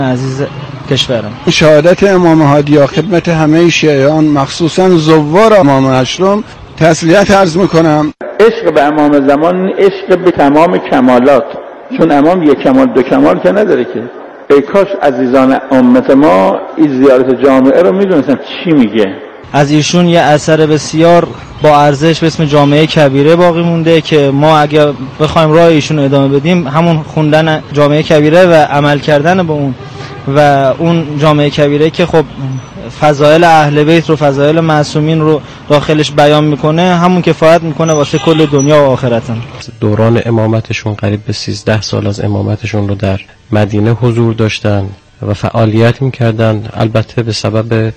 عزیز کشورم. شهادت امام هادی خدمت همه شیعیان مخصوصا زوار امام اشرم تسلیت عرض میکنم. عشق به امام زمان عشق به تمام کمالات، چون امام یک کمال دو کمال که نداره که. ای کاش عزیزان امت ما این زیارت جامعه رو میدونستن چی میگه. از ایشون یه اثر بسیار با ارزش به اسم جامعه کبیره باقی مونده که ما اگر بخوایم راه ایشون ادامه بدیم همون خوندن جامعه کبیره و عمل کردن به اون و اون جامعه کبیره که خب فضائل اهل بیت رو، فضائل معصومین رو داخلش بیان میکنه، همون کفایت میکنه واسه کل دنیا و آخرتن. دوران امامتشون قریب به 13 سال از امامتشون رو در مدینه حضور داشتن و فعالیت میکردن. البته به سبب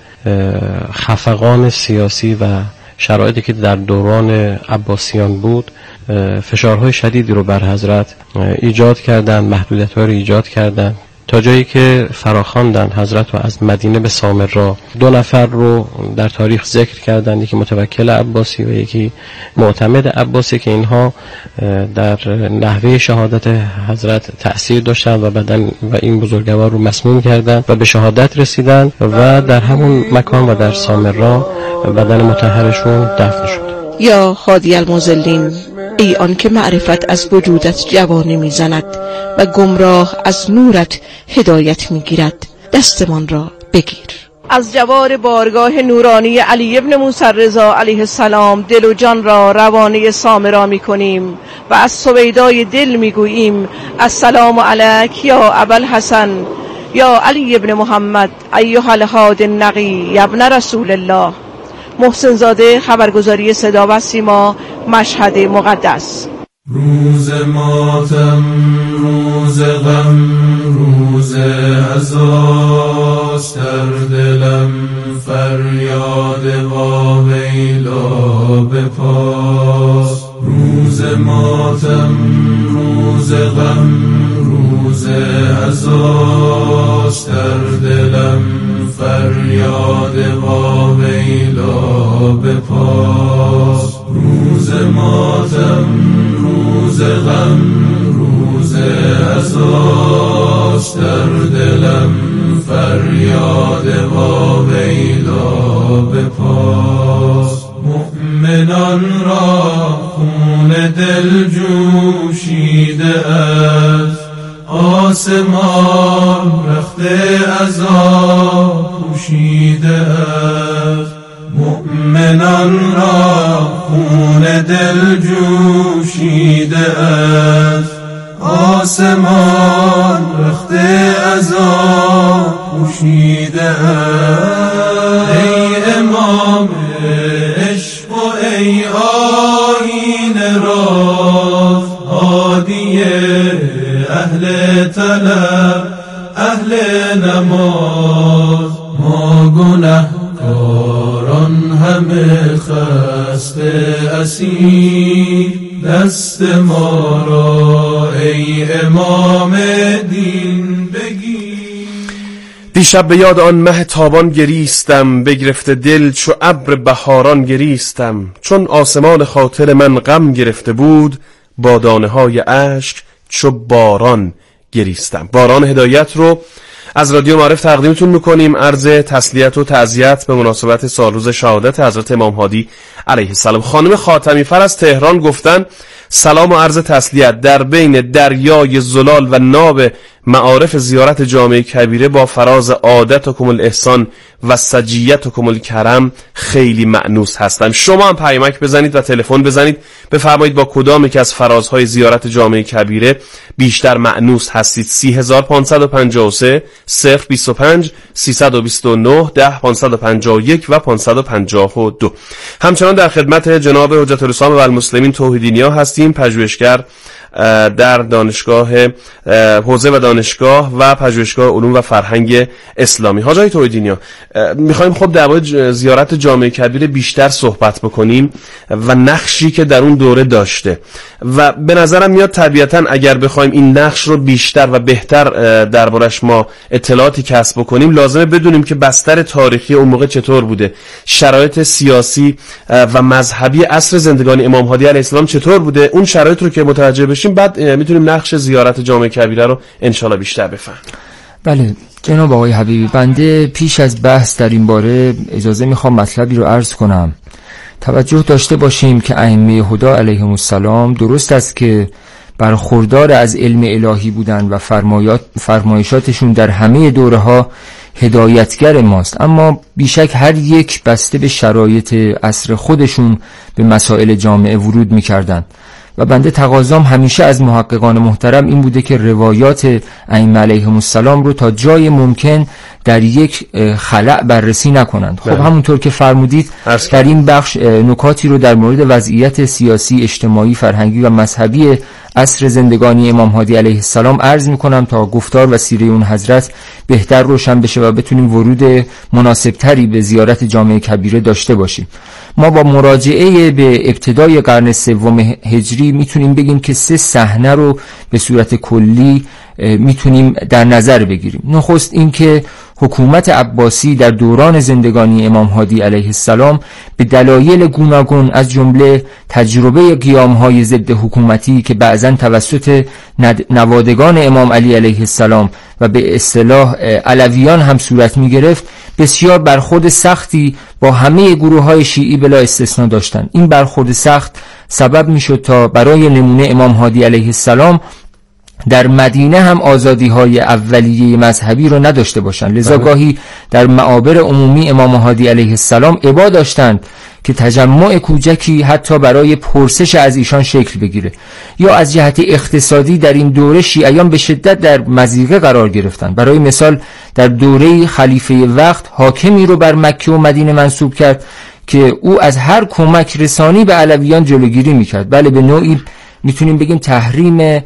خفقان سیاسی و شرایطی که در دوران عباسیان بود فشارهای شدیدی رو بر حضرت ایجاد کردن، محدودیت‌ها رو ایجاد کردن، تا جایی که فراخواندن حضرت رو از مدینه به سامرا. 2 نفر رو در تاریخ ذکر کردن، یکی متوکل عباسی و یکی معتمد عباسی که اینها در نحوه شهادت حضرت تأثیر داشتن و بعداً و این بزرگوار رو مسموم کردن و به شهادت رسیدن و در همون مکان و در سامرا بدن مطهرشون دفن شد. یا هادی المضلین، ای آن که معرفت از وجودت جوانه میزند و گمراه از نورت هدایت میگیرد، دستمان را بگیر. از جوار بارگاه نورانی علی ابن موسی رضا علیه السلام دل و جان را روانه سامرا میکنیم و از سویدای دل میگوییم السلام علیک یا ابوالحسن یا علی ابن محمد ایها الهادی النقی یا ابن رسول الله. محسن زاده، خبرگزاری صدا و سیما، مشهد مقدس. روز ماتم، روز غم، روز عزاست، در دلم فریاد واویلا بپاس. روز ماتم، روز غم، روز عزاست، در دلم فریاد واویلا بپاس. روز ماتم، روز غم، روز عزاست، در دلم فریاد واویلا بپاس. مؤمنان را خون دل جوشیده است، آسمان رخت عذاب پوشیده است. مؤمنان را خون دل جوشیده است، آسمان رخت عذاب پوشیده است. ای امام عشق و ای آیین راز، هادی اهل طلب اهل نماز. ما گنهکاران همه خسته اسیر، دست ما را ای امام دین بگیر. دیشب به یاد آن مه تابان گریستم، بگرفته دل چو ابر بهاران گریستم. چون آسمان خاطر من غم گرفته بود، با دانه های اشک چو باران گریستم. باران هدایت رو از رادیو معارف تقدیمتون میکنیم. عرض تسلیت و تعزیت به مناسبت سالروز شهادت حضرت امام هادی علیه السلام. خانم خاتمی فر از تهران گفتن سلام و عرض تسلیت. در بین دریای زلال و ناب معارف زیارت جامعه کبیره با فراز عادتکم الاحسان و سجیتکم الکرم خیلی مأنوس هستم. شما هم پیامک بزنید و تلفن بزنید بفرمایید با کدام یک از فرازهای زیارت جامعه کبیره بیشتر مأنوس هستید. 3553 025 329 10 551 و 552. همچنان در خدمت جناب حجت الاسلام و المسلمین توحیدینیا هستیم، پژوهشگر در دانشگاه حوزه و دانشگاه و پژوهشگاه علوم و فرهنگ اسلامی. حاج آقای توحیدینیا، میخوایم خب در مورد زیارت جامعه کبیره بیشتر صحبت بکنیم و نقشی که در اون دوره داشته و به نظرم میاد طبیعتا اگر بخوایم این نقش رو بیشتر و بهتر دربارش ما اطلاعاتی کسب بکنیم لازمه بدونیم که بستر تاریخی اون موقع چطور بوده، شرایط سیاسی و مذهبی عصر زندگانی امام هادی علیه السلام چطور بوده. اون شرایط رو که متوجه بشیم بعد میتونیم نقش زیارت جامعه کبیره رو انشالله بیشتر بفهمیم. بله، جناب آقای حبیبی، بنده پیش از بحث در این باره اجازه میخوام مطلبی رو عرض کنم. توجه داشته باشیم که ائمه هدی علیهم السلام درست است که برخوردار از علم الهی بودن و فرمایشاتشون در همه دوره ها هدایتگر ماست، اما بیشک هر یک بسته به شرایط عصر خودشون به مسائل جامعه ورود میکردن و بنده تقاضام همیشه از محققان محترم این بوده که روایات ائمه علیهم السلام رو تا جای ممکن در یک خلأ بررسی نکنند. خب همونطور که فرمودید در این بخش نکاتی رو در مورد وضعیت سیاسی، اجتماعی، فرهنگی و مذهبی عصر زندگانی امام هادی علیه السلام عرض میکنم تا گفتار و سیره اون حضرت بهتر روشن بشه و بتونیم ورود مناسبتری به زیارت جامع کبیره داشته باشیم. ما با مراجعه به ابتدای قرن سوم هجری میتونیم بگیم که 3 صحنه رو به صورت کلی میتونیم در نظر بگیریم. نخست این که حکومت عباسی در دوران زندگانی امام هادی علیه السلام به دلایل گوناگون از جمله تجربه قیام‌های ضد حکومتی که بعضاً توسط نوادگان امام علی علیه السلام و به اصطلاح علویان هم صورت می‌گرفت، بسیار برخورد سختی با همه گروه‌های شیعی بلا استثنا داشتند. این برخورد سخت سبب می‌شد تا برای نمونه امام هادی علیه السلام در مدینه هم آزادی‌های اولیه مذهبی رو نداشته باشند، لذا گاهی در معابر عمومی امام هادی علیه السلام ابا داشتند که تجمع کوچکی حتی برای پرسش از ایشان شکل بگیره. یا از جهت اقتصادی در این دوره شیعیان به شدت در مضیقه قرار گرفتند. برای مثال در دوره خلیفه وقت حاکمی رو بر مکه و مدینه منصوب کرد که او از هر کمک رسانی به علویان جلوگیری میکرد. بله، به نوعی میتونیم بگیم تحریم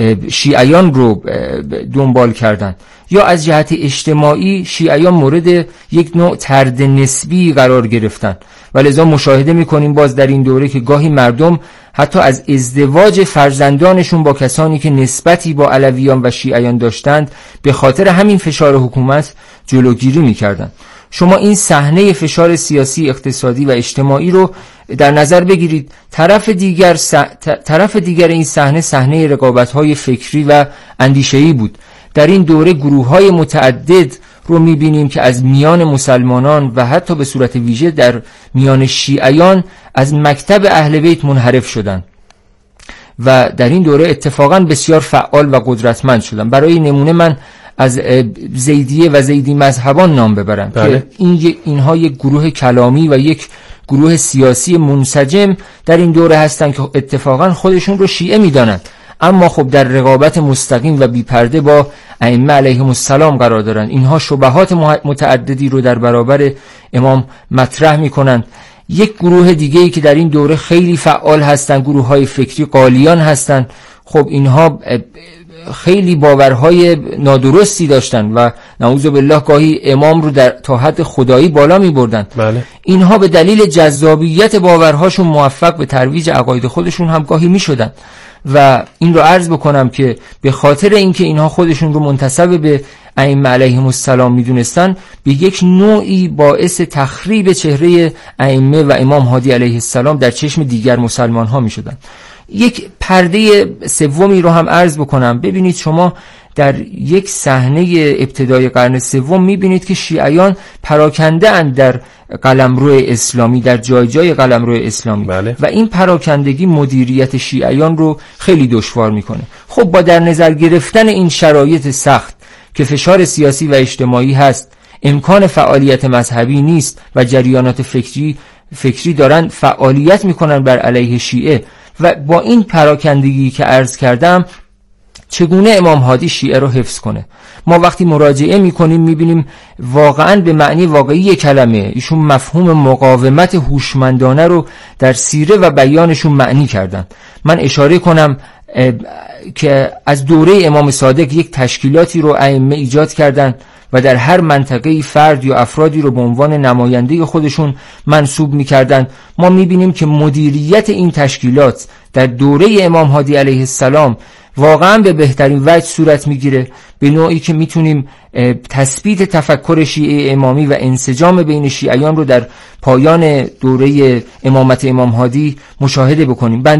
شیعیان رو دنبال کردن. یا از جهت اجتماعی شیعیان مورد یک نوع طرد نسبی قرار گرفتن و لذا مشاهده میکنیم باز در این دوره که گاهی مردم حتی از ازدواج فرزندانشون با کسانی که نسبتی با علویان و شیعیان داشتند به خاطر همین فشار حکومت جلوگیری میکردن. شما این صحنه فشار سیاسی، اقتصادی و اجتماعی رو در نظر بگیرید. طرف دیگر این صحنه رقابت‌های فکری و اندیشه‌ای بود. در این دوره گروه‌های متعدد رو می‌بینیم که از میان مسلمانان و حتی به صورت ویژه در میان شیعیان از مکتب اهل بیت منحرف شدند و در این دوره اتفاقاً بسیار فعال و قدرتمند شدند. برای نمونه من از زیدیه و زیدی مذهبان نام ببرم که اینها یک گروه کلامی و یک گروه سیاسی منسجم در این دوره هستند که اتفاقا خودشون رو شیعه میدانند، اما خب در رقابت مستقیم و بی‌پرده با ائمه علیهم السلام قرار دارند. اینها شبهات متعددی رو در برابر امام مطرح میکنند. یک گروه دیگه‌ای که در این دوره خیلی فعال هستند گروه‌های فکری قالیان هستند. خب اینها خیلی باورهای نادرستی داشتن و نعوذ بالله گاهی امام رو تا حد خدایی بالا می بردن. بله. اینها به دلیل جذابیت باورهاشون موفق به ترویج عقاید خودشون هم گاهی می شدن و این رو عرض بکنم که به خاطر اینکه اینها خودشون رو منتسب به ائمه علیهم السلام می دونستن، به یک نوعی باعث تخریب چهره ائمه و امام هادی علیه السلام در چشم دیگر مسلمان ها می شدن. یک پرده سومی رو هم عرض بکنم. ببینید شما در یک صحنه ابتدای قرن سوم میبینید که شیعیان پراکنده اند در قلمرو اسلامی، در جای جای قلمرو اسلامی. بله. و این پراکندگی مدیریت شیعیان رو خیلی دشوار میکنه. خب با در نظر گرفتن این شرایط سخت که فشار سیاسی و اجتماعی هست، امکان فعالیت مذهبی نیست و جریانات فکری دارن فعالیت میکنن بر علیه شیعه، و با این پراکندگی که عرض کردم چگونه امام هادی شیعه رو حفظ کنه؟ ما وقتی مراجعه میکنیم میبینیم واقعا به معنی واقعی کلمه ایشون مفهوم مقاومت هوشمندانه رو در سیره و بیانشون معنی کردن. من اشاره کنم که از دوره امام صادق یک تشکیلاتی رو ائمه ایجاد کردن و در هر منطقه‌ای فرد یا افرادی رو به عنوان نماینده خودشون منصوب می‌کردن. ما می‌بینیم که مدیریت این تشکیلات در دوره امام هادی علیه السلام واقعا به بهترین وجه صورت می‌گیره، به نوعی که می‌تونیم تثبیت تفکر شیعه امامی و انسجام بین شیعیان رو در پایان دوره امامت امام هادی مشاهده بکنیم. بنده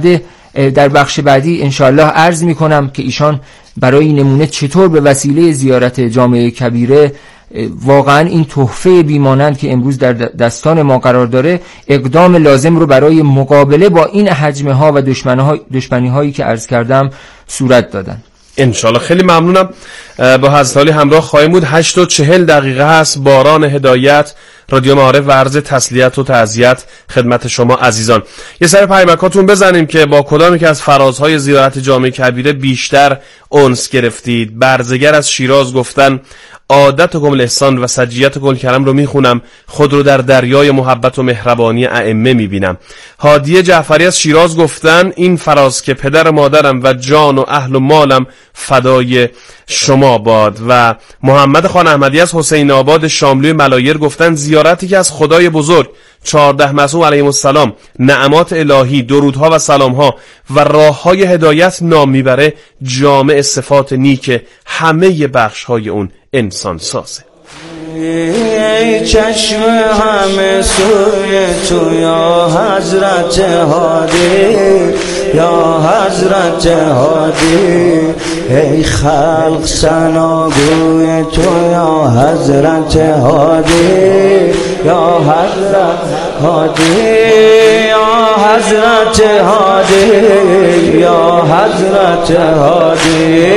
در بخش بعدی انشاءالله عرض میکنم که ایشان برای نمونه چطور به وسیله زیارت جامعه کبیره واقعا این تحفه بیمانند که امروز در دستان ما قرار داره اقدام لازم رو برای مقابله با این حجمه ها و دشمنی هایی که عرض کردم صورت دادن. انشالله. خیلی ممنونم. با حضرت عالی همراه خواهیم بود. 8:40 هست. باران هدایت، رادیو معارف و عرض تسلیت و تعزیت خدمت شما عزیزان. یه سر پیمکاتون بزنیم که با کدامی که از فرازهای زیارت جامعه کبیره بیشتر انس گرفتید. برزگر از شیراز گفتن عادتکم الاحسان و سجیتکم الکرم رو میخونم، خود رو در دریای محبت و مهربانی ائمه میبینم. هادیه جعفری از شیراز گفتن این فراز که پدر مادرم و جان و اهل و مالم فدای شما باد. و محمد خان احمدی از حسین آباد شاملوی ملایر گفتن زیارتی که از خدای بزرگ 14 معصوم علیهم السلام نعمات الهی، درودها و سلامها و راههای هدایت نام میبره، جامع صفات نیک همه بخشهای اون انسان سازه. ای چشم همه سوی تو یا حضرت هادی، یا حضرت هادی. ای خلق ثناگوی تو یا حضرت هادی، یا حضرت هادی، یا حضرت هادی، یا حضرت هادی.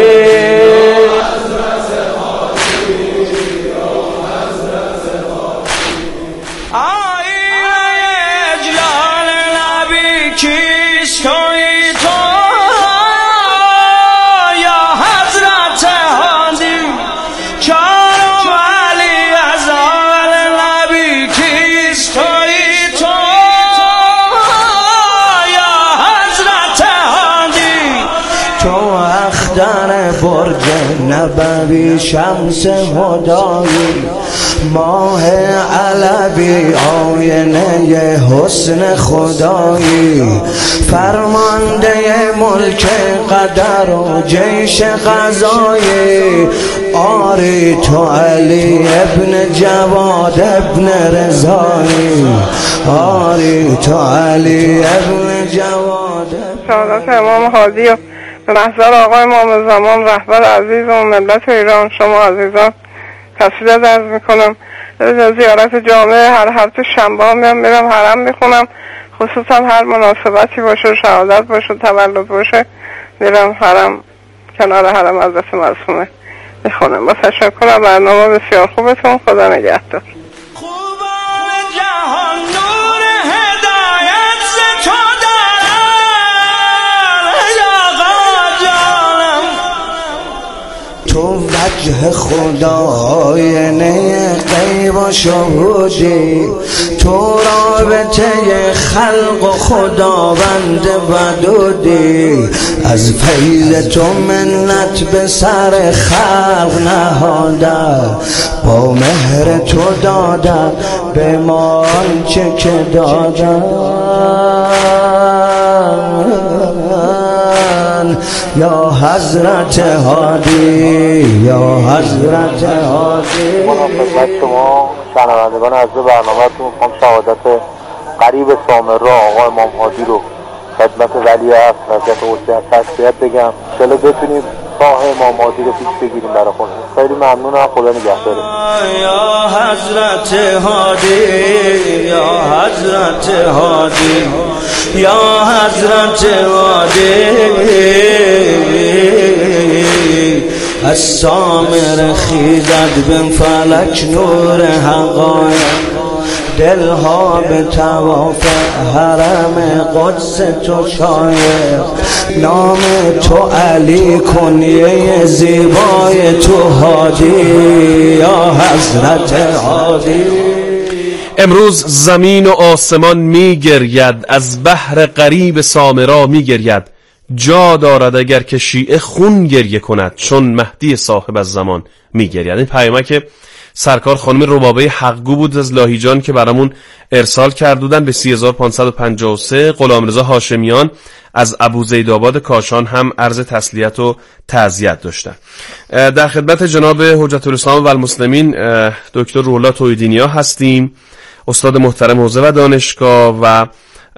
برج نبوی شمس هدایی، ماه علوی آینه حسن خدایی، فرمانده ملک قدر و جیش قضایی. آری تو علی ابن جواد ابن رضایی، آری تو علی ابن جواد. سعادت امام هادی و به محضر آقای امام زمان رهبر عزیز و ملت ایران، شما عزیزان تسلیت عرض میکنم. زیارت جامعه هر هفته شنبه میرم حرم میخونم، خصوصا هر مناسبتی باشه، شهادت باشه، تولد باشه، میرم حرم کنار حرم حضرت معصومه میخونم. با تشکر از برنامه بسیار خوبتون. خدا نگهدار. تو وجه خدای نه غیب و شهودی، تو رابطه خلق و خداوند ودودی. از فیض تو منت به سر خلق نهاده، با مهر تو داده به ما آنچه که داده. یا حضرت هادی، یا حضرت هادی. من خدمت شما شنوندگان عزیز برنامه‌تون می‌خوام شهادت قریب سامرا آقا امام هادی رو خدمت ولی عصر حضرت حسین تسلیت بگم، انشالله بتونیم راه امام هادی رو پیش بگیریم برای خودمون. خیلی ممنونم. خدا نگهداره. یا حضرت هادی، یا حضرت هادی، یا حضرت هادی. از سامر خیزد بن فلک نور حقایق، دلها به طواف حرم قدس تو شایق. نام تو علی، کنیه زیبای تو هادی، یا حضرت هادی. امروز زمین و آسمان می گرید، از بحر غریب سامرا می گرید. جا دارد اگر که شیعه خون گریه کند، چون مهدی صاحب از زمان می گرید. این پیامک سرکار خانم ربابه حقگو بود از لاهیجان که برامون ارسال کردودن به 3553. غلامرضا هاشمیان از ابوزیدآباد کاشان هم عرض تسلیت و تعزیت داشتن. در خدمت جناب حجت الاسلام و المسلمین دکتر روح الله توحیدینیا هستیم، استاد محترم حوزه و دانشگاه و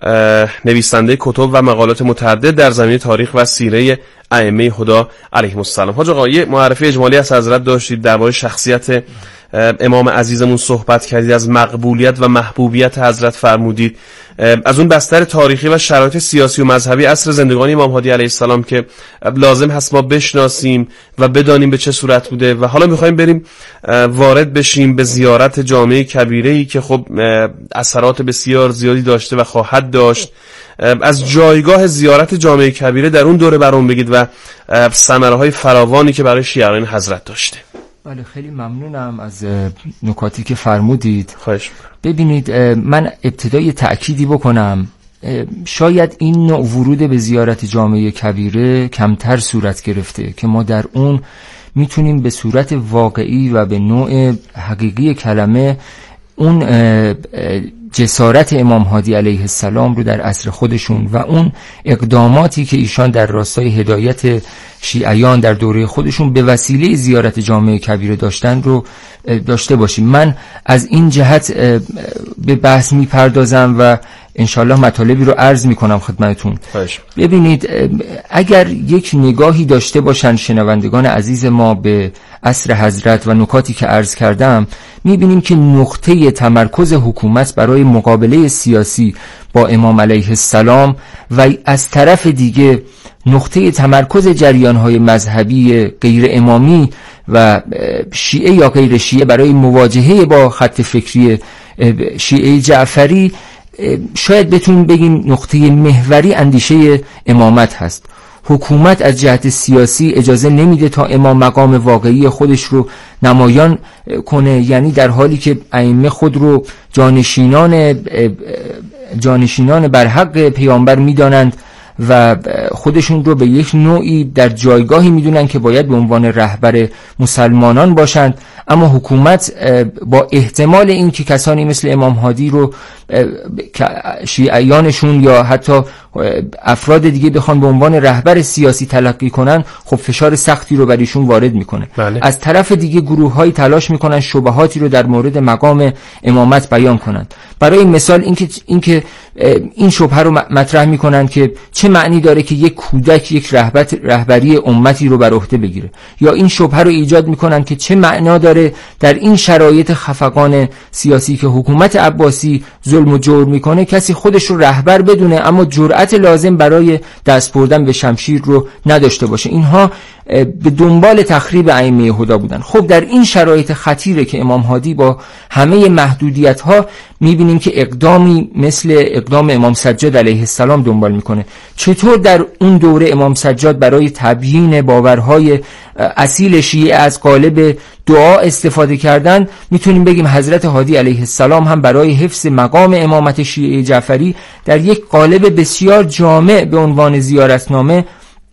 نویسنده کتب و مقالات متعدد در زمینه تاریخ و سیره ائمه هدی علیهم السلام. حاج آقا یه معرفی اجمالی از حضرت داشتید درباره شخصیت امام عزیزمون صحبت کردید، از مقبولیت و محبوبیت حضرت فرمودید، از اون بستر تاریخی و شرایط سیاسی و مذهبی عصر زندگانی امام هادی علیه السلام که لازم هست ما بشناسیم و بدانیم به چه صورت بوده. و حالا میخوایم بریم وارد بشیم به زیارت جامع کبیره‌ای که خب اثرات بسیار زیادی داشته و خواهد داشت. از جایگاه زیارت جامع کبیره در اون دوره برام بگید و ثمره‌های فراوانی که برای شیعیان حضرت داشته. بله، خیلی ممنونم از نکاتی که فرمودید. خواهش ببینید، من ابتدای تأکیدی بکنم، شاید این نوع ورود به زیارت جامع کبیره کمتر صورت گرفته که ما در اون میتونیم به صورت واقعی و به نوع حقیقی کلمه اون جسارت امام هادی علیه السلام رو در عصر خودشون و اون اقداماتی که ایشان در راستای هدایت شیعیان در دوره خودشون به وسیله زیارت جامع کبیره داشتن رو داشته باشیم. من از این جهت به بحث میپردازم و انشالله مطالبی رو عرض میکنم خدمتون. ببینید، اگر یک نگاهی داشته باشن شنوندگان عزیز ما به عصر حضرت و نکاتی که عرض کردم، میبینیم که نقطه تمرکز حکومت برای مقابله سیاسی با امام علیه السلام و از طرف دیگه نقطه تمرکز جریان‌های مذهبی غیر امامی و شیعه یا غیر شیعه برای مواجهه با خط فکری شیعه جعفری، شاید بتونیم بگیم نقطه محوری اندیشه امامت هست. حکومت از جهت سیاسی اجازه نمیده تا امام مقام واقعی خودش رو نمایان کنه، یعنی در حالی که ائمه خود رو جانشینان بر حق پیامبر میدانند و خودشون رو به یک نوعی در جایگاهی میدونن که باید به عنوان رهبر مسلمانان باشند، اما حکومت با احتمال این که کسانی مثل امام هادی رو شیعیانشون یا حتی افراد دیگه بخوان به عنوان رهبر سیاسی تلقی کنن، خب فشار سختی رو بر ایشون وارد میکنه. بله. از طرف دیگه گروه‌هایی تلاش میکنن شبهاتی رو در مورد مقام امامت بیان کنند. برای مثال اینکه این شبهه رو مطرح میکنن که چه معنی داره که یک کودک یک رهبری امتی رو بر عهده بگیره، یا این شبهه رو ایجاد میکنن که چه معنا داره در این شرایط خفقان سیاسی که حکومت عباسی ظلم و جور میکنه کسی خودش رو رهبر بدونه اما جرأت لازم برای دست بردن به شمشیر رو نداشته باشه. اینها به دنبال تخریب ائمه هدی بودن. خب در این شرایط خطیره که امام هادی با همه محدودیت‌ها می‌بینیم که اقدامی مثل اقدام امام سجاد علیه السلام دنبال میکنه. چطور در اون دوره امام سجاد برای تبیین باورهای اصیل شیعه از قالب دعا استفاده کردن، میتونیم بگیم حضرت هادی علیه السلام هم برای حفظ مقام امامت شیعه جعفری در یک قالب بسیار جامع به عنوان زیارتنامه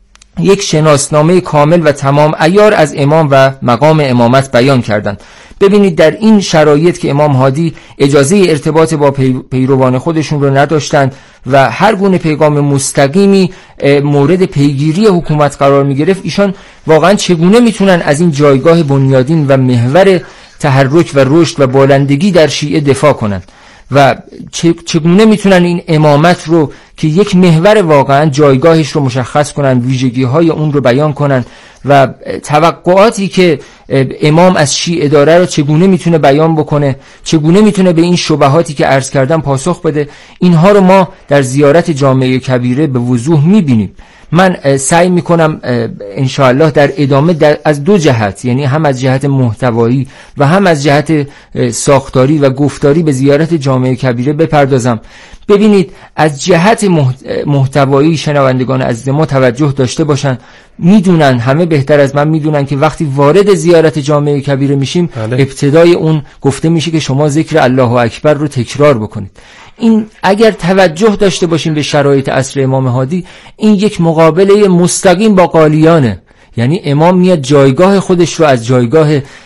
یک شناسنامه کامل و تمام عیار از امام و مقام امامت بیان کردند. ببینید در این شرایط که امام هادی اجازه ارتباط با پیروان خودشون رو نداشتند و هر گونه پیغام مستقیمی مورد پیگیری حکومت قرار می گرفت، ایشان واقعا چگونه میتونن از این جایگاه بنیادین و محور تحرک و رشد و بالندگی در شیعه دفاع کنند و چگونه میتونن این امامت رو که یک محور واقعا جایگاهش رو مشخص کنن، ویژگی‌های اون رو بیان کنن و توقعاتی که امام از شیعه داره رو چگونه میتونه بیان بکنه، چگونه میتونه به این شبهاتی که عرض کردم پاسخ بده. اینها رو ما در زیارت جامع کبیره به وضوح میبینیم. من سعی میکنم انشاءالله در ادامه از دو جهت، یعنی هم از جهت محتوایی و هم از جهت ساختاری و گفتاری به زیارت جامع کبیره بپردازم. ببینید از جهت محتوایی شنوندگان عزیز ما توجه داشته باشن، میدونن، همه بهتر از من میدونن که وقتی وارد زیارت جامع کبیره میشیم ابتدای اون گفته میشه که شما ذکر الله اکبر رو تکرار بکنید. این اگر توجه داشته باشیم به شرایط عصر امام هادی، این یک مقابله مستقیم با قالیانه، یعنی امام میاد جایگاه خودش رو از جایگاه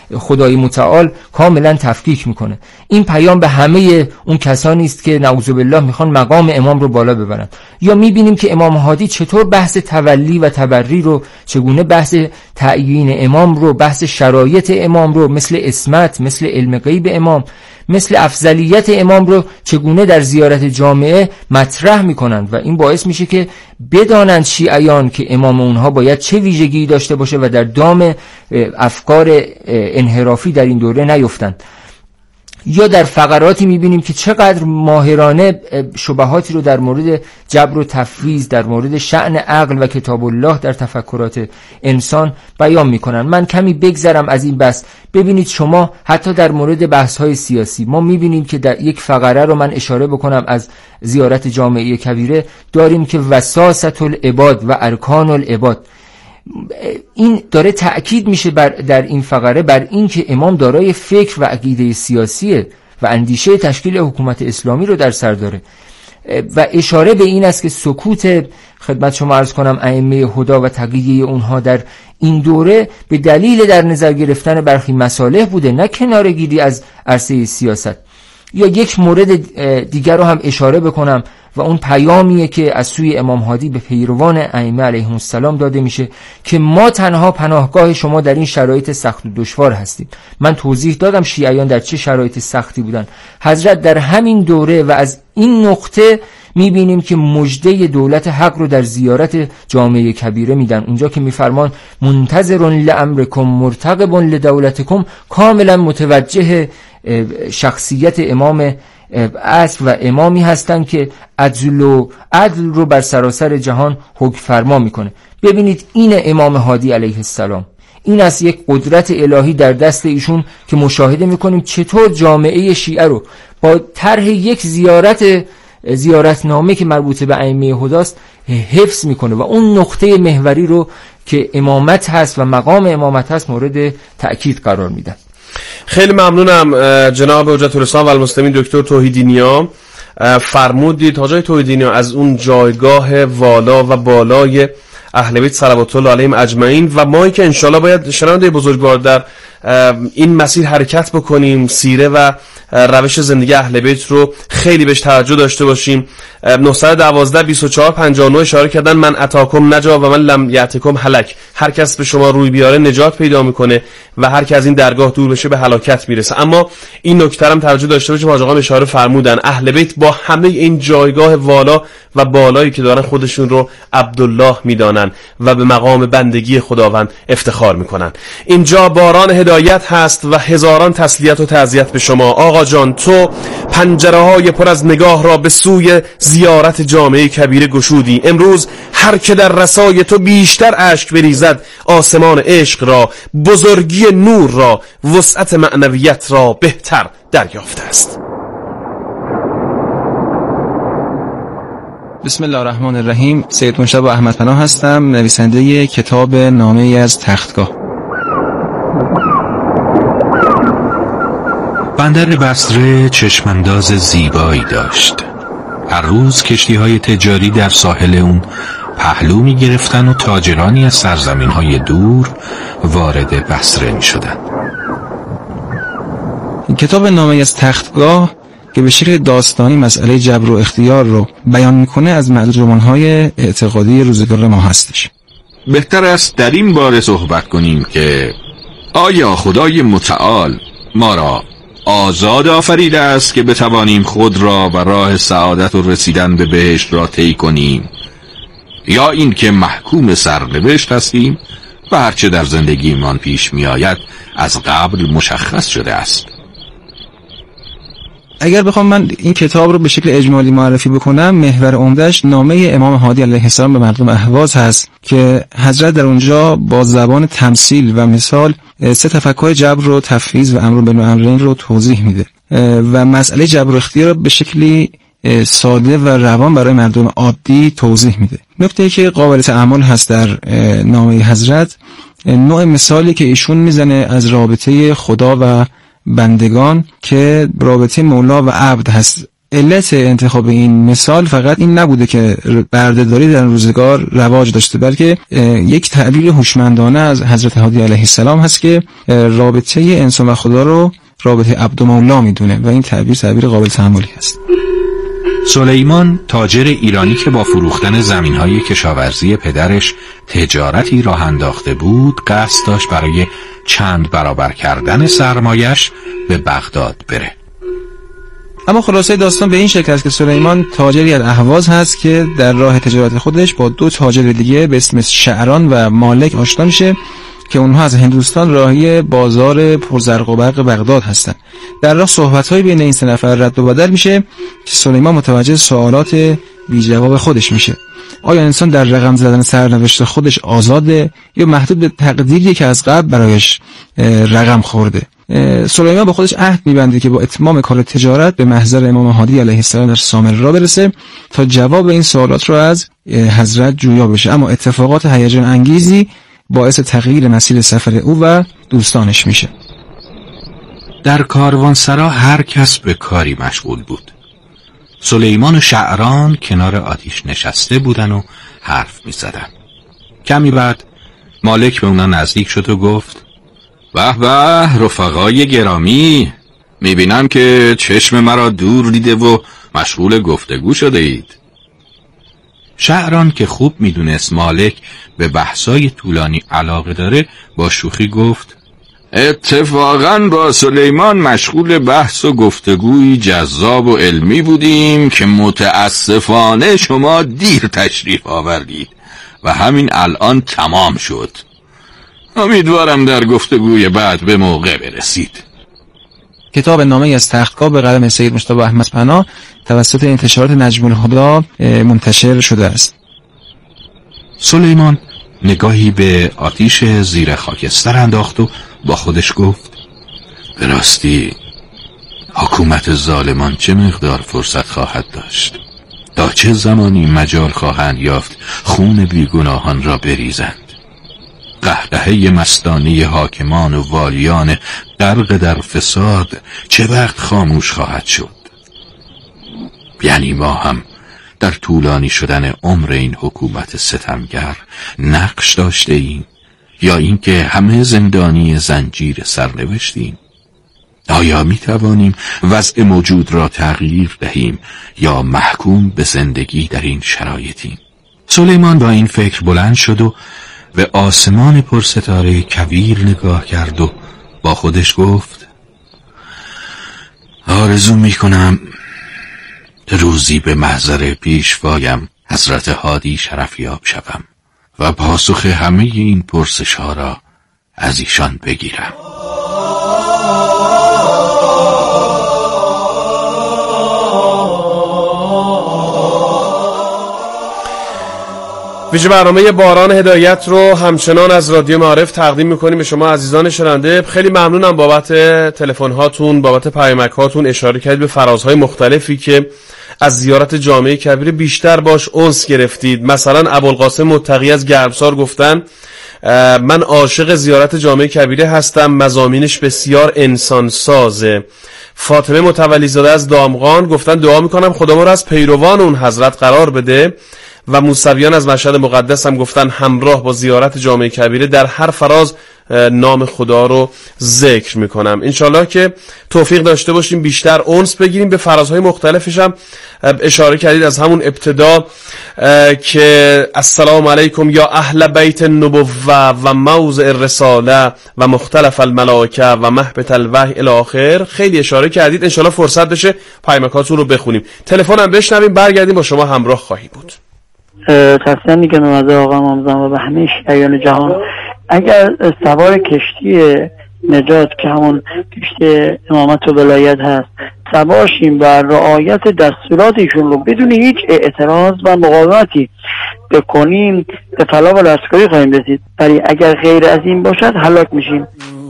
خدای متعال کاملا تفکیک میکنه. این پیام به همه اون کسانی است که نعوذ بالله میخوان مقام امام رو بالا ببرن. یا میبینیم که امام هادی چطور بحث تولی و تبری رو، چگونه بحث تعیین امام رو، بحث شرایط امام رو، مثل عصمت، مثل علم غیب امام، مثل افضلیت امام رو چگونه در زیارت جامعه مطرح میکنند و این باعث میشه که بدانند شیعیان که امام اونها باید چه ویژگی داشته باشه و در دام افکار انحرافی در این دوره نیفتند. یا در فقراتی میبینیم که چقدر ماهرانه شبهاتی رو در مورد جبر و تفویض، در مورد شأن عقل و کتاب الله در تفکرات انسان بیان میکنن. من کمی بگذرم از این بحث. ببینید شما حتی در مورد بحث‌های سیاسی ما میبینیم که در یک فقره رو من اشاره بکنم از زیارت جامعه کبیره داریم که وساست العباد و ارکان العباد. این داره تأکید میشه در این فقره بر این که امام دارای فکر و عقیده سیاسیه و اندیشه تشکیل حکومت اسلامی رو در سر داره و اشاره به این است که سکوت خدمت شما عرض کنم ائمه هدا و تقیه اونها در این دوره به دلیل در نظر گرفتن برخی مصالح بوده، نه کناره‌گیری از عرصه سیاست. یا یک مورد دیگر رو هم اشاره بکنم و اون پیامیه که از سوی امام هادی به پیروان ائمه علیهم السلام داده میشه که ما تنها پناهگاه شما در این شرایط سخت و دشوار هستیم. من توضیح دادم شیعیان در چه شرایط سختی بودن. حضرت در همین دوره و از این نقطه میبینیم که مژده دولت حق رو در زیارت جامعه کبیره میدن، اونجا که میفرمان منتظر لامرکم مرتقب لدولتکم، کاملا متوجه شخصیت امام عصر و امامی هستند که عدل رو بر سراسر جهان حکم فرما میکنه. ببینید این امام هادی علیه السلام، این از یک قدرت الهی در دست ایشون که مشاهده میکنیم چطور جامعه شیعه رو با طرح یک زیارتنامه که مربوط به ائمه هداست حفظ میکنه و اون نقطه محوری رو که امامت هست و مقام امامت هست مورد تأکید قرار میدن. خیلی ممنونم جناب حجت الاسلام و المسلمین دکتر توحیدی نیا. فرمودید حاجی توحیدی نیا از اون جایگاه والا و بالای اهل بیت صلوات الله علیهم اجمعین و ما که انشالله باید شنونده بزرگوار در این مسیر حرکت بکنیم، سیره و روش زندگی اهل بیت رو خیلی بهش توجه داشته باشیم. 912 24 59 اشاره کردن من اتاکم نجا و من لم یاتکم هلک. هر کس به شما روی بیاره نجات پیدا میکنه و هر کی از این درگاه دور بشه به هلاکت میرسه. اما این نکته هم توجه داشته باشیم، حاج آقا اشاره فرمودن اهل بیت با همه این جایگاه والا و بالایی که دارن خودشون رو عبدالله میدانن و به مقام بندگی خداوند افتخار میکنن. اینجا باران هدایت هست و هزاران تسلیت و تعزیت به شما. آقا جان تو پنجره‌های پر از نگاه را به سوی زیارت جامعه کبیره گشودی. امروز هر که در رسای تو بیشتر اشک بریزد آسمان عشق را، بزرگی نور را، وسعت معنویت را بهتر دریافته است. بسم الله الرحمن الرحیم. سید مجتبی احمد پناه هستم، نویسنده کتاب نامه از تختگاه. بندر بصره چشمانداز زیبایی داشت. هر روز کشتی‌های تجاری در ساحل اون پهلو می‌گرفتن و تاجرانی از سرزمین‌های دور وارد بصره می‌شدند. کتاب نامه از تختگاه که به شکل داستانی مسئله جبر و اختیار رو بیان میکنه از رمان‌های اعتقادی روزگار ما هستش. بهتر است در این باره صحبت کنیم که آیا خدای متعال ما را آزاد آفریده است که بتوانیم خود را و راه سعادت و رسیدن به بهشت را طی کنیم، یا این که محکوم سرنوشت هستیم و هرچه در زندگیمان پیش می آید از قبل مشخص شده است. اگر بخوام من این کتاب رو به شکل اجمالی معرفی بکنم، محور عمده‌اش نامه امام هادی علیه السلام به مردم اهواز هست که حضرت در اونجا با زبان تمثیل و مثال سه تفکر جبر و تفویض و امر بالمعروف رو توضیح میده و مسئله جبر و اختیار رو به شکلی ساده و روان برای مردم عادی توضیح میده. نکته‌ای که قابل تأمل هست در نامه حضرت، نوع مثالی که ایشون میزنه از رابطه خدا و بندگان که رابطه مولا و عبد هست علت انتخاب این مثال فقط این نبوده که بردهداری در روزگار رواج داشته، بلکه یک تعبیر هوشمندانه از حضرت هادی علیه السلام هست که رابطه انسان و خدا رو رابطه عبد و مولا میدونه و این تعبیر قابل تأملی هست. سلیمان تاجر ایرانی که با فروختن زمین‌های کشاورزی پدرش تجارتی راه انداخته بود، قصد داشت برای چند برابر کردن سرمایش به بغداد بره. اما خلاصه داستان به این شکل است که سلیمان تاجری از اهواز هست که در راه تجارت خودش با 2 تاجر دیگه به اسم شعران و مالک آشنا میشه که اونها از هندوستان راهی بازار پرزرق و برق بغداد هستند. در راه صحبت‌های بین این 3 نفر رد و بدل میشه که سلیمان متوجه سوالات بی جواب خودش میشه. آیا انسان در رقم زدن سرنوشت خودش آزاده یا محدود به تقدیری که از قبل برایش رقم خورده؟ سلیمان با خودش عهد می‌بنده که با اتمام کار تجارت به محضر امام هادی علیه السلام در سامرا برسه تا جواب این سوالات را از حضرت جویا بشه. اما اتفاقات هیجان انگیزی باعث تغییر مسیر سفر او و دوستانش میشه. در کاروانسرا هر کس به کاری مشغول بود. سلیمان و شعران کنار آتیش نشسته بودن و حرف می زدن. کمی بعد مالک به اونا نزدیک شد و گفت: به به رفقای گرامی، می بینم که چشم مرا دور دیده و مشغول گفتگو شده اید. شعران که خوب می دونست مالک به بحثای طولانی علاقه داره با شوخی گفت: اتفاقاً با سلیمان مشغول بحث و گفتگوی جذاب و علمی بودیم که متاسفانه شما دیر تشریف آوردید و همین الان تمام شد. امیدوارم در گفتگوی بعد به موقع برسید. کتاب نامه از تختگاه به قلم سید مجتبی احمد پناه توسط انتشارات نجم الهدی منتشر شده است. سلیمان نگاهی به آتیش زیر خاکستر انداخت و با خودش گفت: به راستی حکومت ظالمان چه مقدار فرصت خواهد داشت؟ تا چه زمانی مجال خواهند یافت خون بیگناهان را بریزند؟ قهقهه مستانه حاکمان و والیان غرق در فساد چه وقت خاموش خواهد شد؟ یعنی ما هم در طولانی شدن عمر این حکومت ستمگر نقش داشته ایم یا اینکه همه زندانی زنجیر سرنوشتیم؟ آیا می توانیم وضع موجود را تغییر دهیم یا محکوم به زندگی در این شرایطیم؟ سلیمان با این فکر بلند شد و به آسمان پرستاره کویر نگاه کرد و با خودش گفت: آرزو می کنم روزی به محضر پیشوایم حضرت هادی شرفیاب شوم و پاسخ همه این پرسش ها را از ایشان بگیرم. ویژه برنامه باران هدایت رو همچنان از رادیو معارف تقدیم میکنیم به شما عزیزان شنونده. خیلی ممنونم بابت تلفن هاتون، بابت پیامک هاتون. اشاره کردید به فرازهای مختلفی که از زیارت جامعه کبیره بیشتر باش انس گرفتید. مثلا ابوالقاسم متقی از گرمسار گفتن: من عاشق زیارت جامعه کبیره هستم، مضامینش بسیار انسان سازه. فاطمه متولی زاده از دامغان گفتن: دعا میکنم خدا ما رو از پیروان اون حضرت قرار بده. و موسویان از مشهد مقدس هم گفتن همراه با زیارت جامعه کبیره در هر فراز نام خدا رو ذکر میکنم. انشالله که توفیق داشته باشیم بیشتر انس بگیریم. به فرازهای مختلفش هم اشاره کردید از همون ابتدا که السلام علیکم یا اهل بیت النبوه و موضع الرساله و مختلف الملائکه و محبت الوحی الی آخر. خیلی اشاره کردید. انشالله فرصت بشه پیامکاتون رو بخونیم. تلفن هم بشنویم، برگردیم با شما همراه خواهیم بود. خواستم میگم به آقا امام زمان و به همه شیعیان جهان، اگر سوار کشتی نجات که همون کشتی امامت و ولایت هست سوارشیم و رعایت دستورات ایشون رو بدون هیچ اعتراض و مقاومتی بکنیم به فلاح و دستکاری خواهیم رسید، ولی اگر غیر از این باشد هلاک میشیم.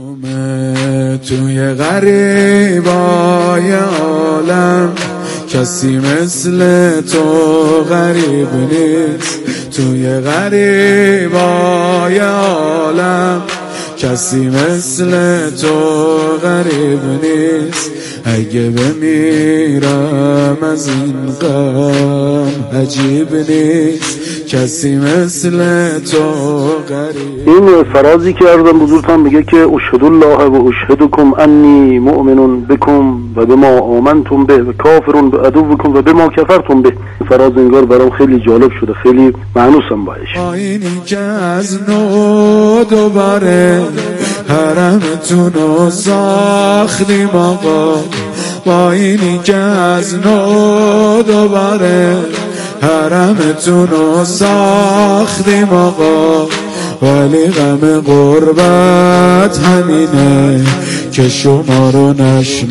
توی غریبای عالم کسی مثل تو غریب نیست، توی غریبای عالم کسی مثل تو غریب نیست. اگه بمیرم از این غم عجیب نیست کسی مثل تو غریب. این فرازی که عرضم بزرگتان میگه که اشهد الله و اشهدکم انی مؤمن بکم و بما آمنتم به و کافر بعدوکم و بما کفرتم به. فراز انگار برام خیلی جالب شده، خیلی معنوسم باش. آینی که از نو دوباره حرمتونو ساختیم آقا، با اینی که از نو دوباره حرمتونو ساختیم آقا، ولی غم غربت همینه که شما رو نشناختیم.